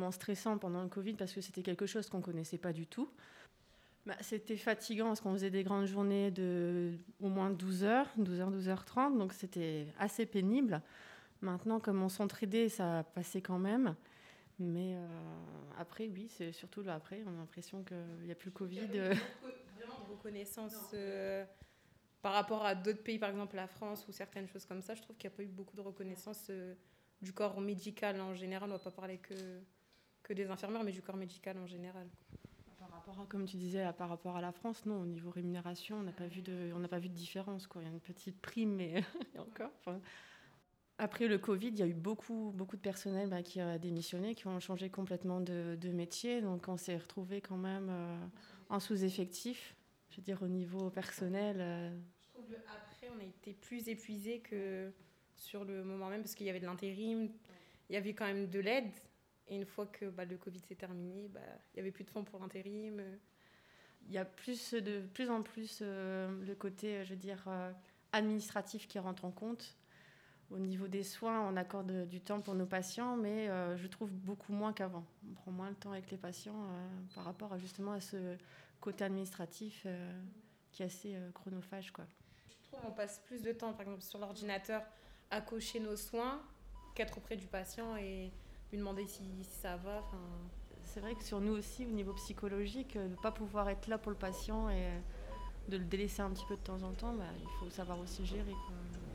particulièrement stressant pendant le Covid parce que c'était quelque chose qu'on ne connaissait pas du tout. C'était fatigant parce qu'on faisait des grandes journées de au moins 12 heures, 12h30, donc c'était assez pénible. Maintenant, comme on s'entraidait, ça passait quand même. Mais après, oui, c'est surtout là après, on a l'impression qu'il n'y a plus le Covid. Il y a vraiment de reconnaissance par rapport à d'autres pays, par exemple la France ou certaines choses comme ça. Je trouve qu'il n'y a pas eu beaucoup de reconnaissance du corps médical en général. On ne va pas parler que des infirmières, mais du corps médical en général. Par rapport à, comme tu disais, par rapport à la France, non, au niveau rémunération, on n'a pas vu de différence, quoi. Il y a une petite prime, mais et encore. Enfin. Après le Covid, il y a eu beaucoup de personnel qui a démissionné, qui ont changé complètement de métier. Donc on s'est retrouvés quand même en sous-effectif, je veux dire au niveau personnel. Je trouve après, on a été plus épuisés que sur le moment même, parce qu'il y avait de l'intérim, il y avait quand même de l'aide. Et une fois que le Covid s'est terminé, il n'y avait plus de fonds pour l'intérim. Il y a de plus en plus le côté, je veux dire, administratif qui rentre en compte. Au niveau des soins, on accorde du temps pour nos patients, mais je trouve beaucoup moins qu'avant. On prend moins le temps avec les patients par rapport justement à ce côté administratif qui est assez chronophage, quoi. Je trouve qu'on passe plus de temps, par exemple, sur l'ordinateur à cocher nos soins qu'être auprès du patient et lui demander si ça va. C'est vrai que sur nous aussi, au niveau psychologique, de ne pas pouvoir être là pour le patient et de le délaisser un petit peu de temps en temps, il faut savoir aussi gérer, quoi.